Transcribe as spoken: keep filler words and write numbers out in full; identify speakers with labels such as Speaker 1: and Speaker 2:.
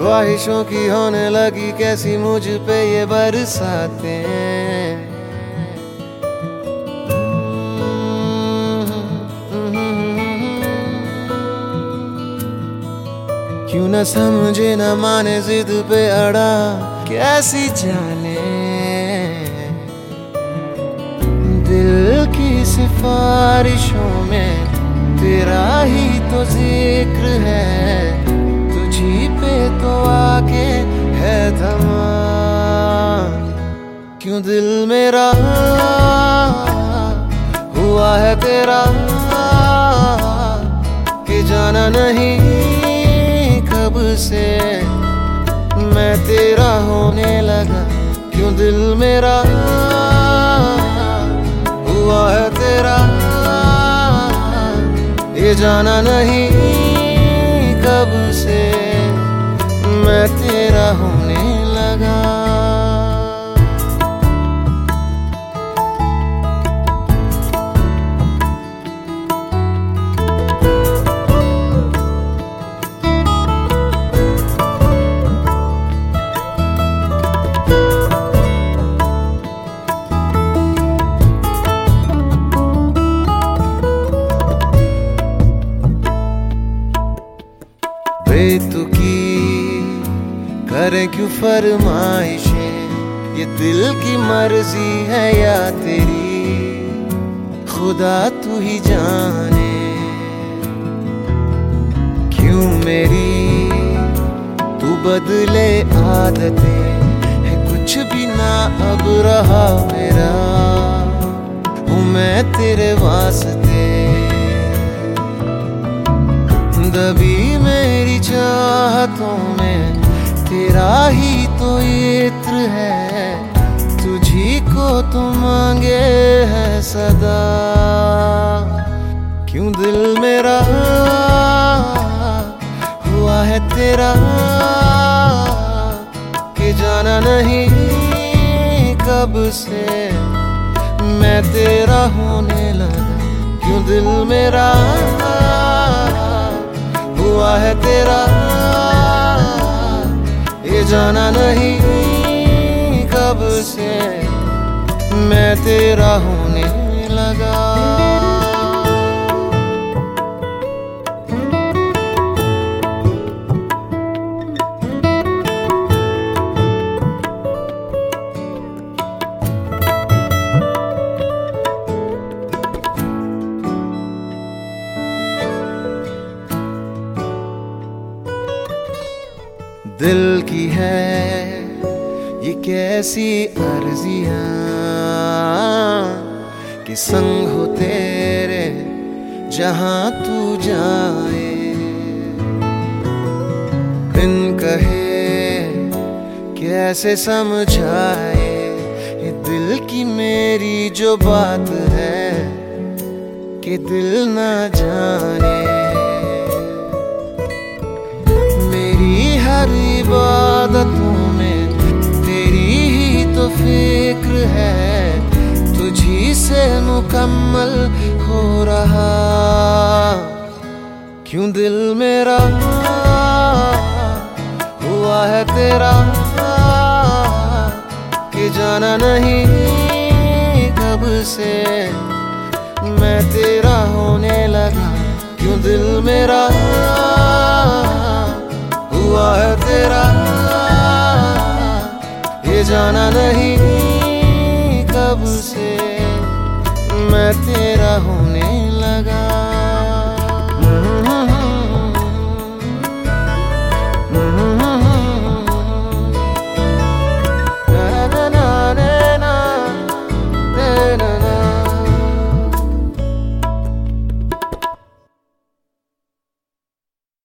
Speaker 1: ख्वाहिशों की होने लगी कैसी मुझ पे ये बरसातें। क्यों न समझे न माने जिद पे अड़ा कैसी जाने। दिल की सिफारिशों में तेरा ही तो जिक्र है, तुझी पे तो आके है थमा। क्यों दिल मेरा हुआ है तेरा कि जाना नहीं कब से मैं तेरा होने लगा। क्यों दिल मेरा हुआ है तेरा ये जाना नहीं कब से मैं तेरा होने लगा। बेतुकी करे क्यों फरमाइशें, ये दिल की मर्जी है या तेरी खुदा तू ही जाने। क्यों मेरी तू बदले आदतें है कुछ भी ना अब रहा मेरा हूँ मैं तेरे वास्ते। दबी मेरी चाहतों में तेरा ही तो इत्र है, तुझी को तो मांगे है सदा। क्यों दिल मेरा हुआ है तेरा कि जाना नहीं कब से मैं तेरा होने लगा। क्यों दिल मेरा हुआ है तेरा ये जाना नहीं कब से मैं तेरा होने लगा। दिल की है ये कैसी अर्जियां कि संग हो तेरे जहां तू जाए। बिन कहे कैसे समझाए ये दिल की मेरी जो बात है कि दिल ना जाने। हर इबादतों में तेरी ही तो फिक्र है, तुझी से मुकम्मल हो रहा। क्यों दिल मेरा हुआ है तेरा कि जाना नहीं कब से मैं तेरा होने लगा। क्यों दिल मेरा हुआ है तेरा ये जाना नहीं कब से मैं तेरा होने